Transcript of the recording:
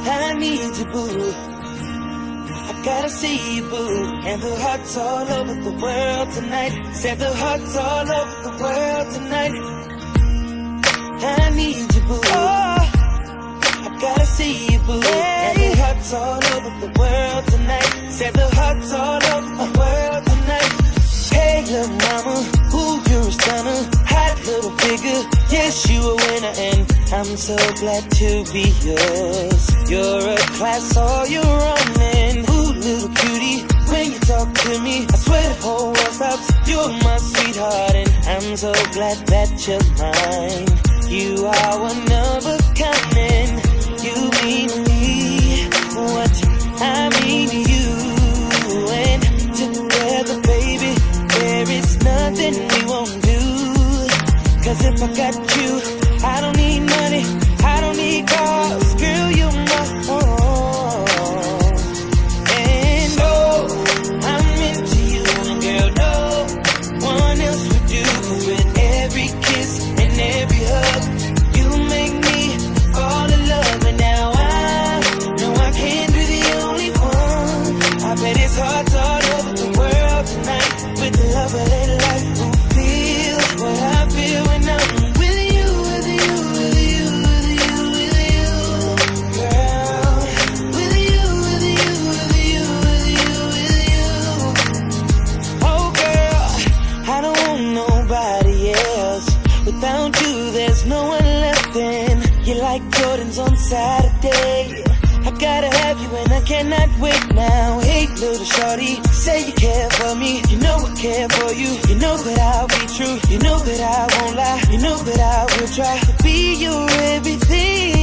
I need you, boo. I gotta see you, boo. And the hearts all over the world tonight. Said the hearts all over the world tonight. I need you, boo. I gotta see you, boo. And the hearts all over the world tonight. Said the hearts all over the world tonight. Hey, little mama, ooh, you're a stunner. Hot little figure, yes, you a winner. And I'm so glad to be yours. You're a class all your own. And ooh, little cutie, when you talk to me, I swear the whole world stops. You're my sweetheart, and I'm so glad that you're mine. You are one of a kind, and you mean to me what I mean to you. And together, baby, there is nothing we won't do. Cause if I got you, I don't need money, I don't need cars. Girl, you're my own. And oh, I'm into you, and girl, no one else would do. Cause with every kiss and every hug, you make me fall in love. And now I know I can't be the only one. I bet it's hard all over the world tonight. With the love of their life, who feel what I feel when I'm with you, with you, with you, with you, with you, girl. With you, with you, with you, with you, with you. Oh girl, I don't want nobody else. Without you, there's no one left. And you're like Jordans on Saturday. I gotta have you and I cannot wait now. Hey, little shorty, say you care for me. You know I care for you. You know that I'll be true. You know that I won't lie. You know that I will try to be your everything.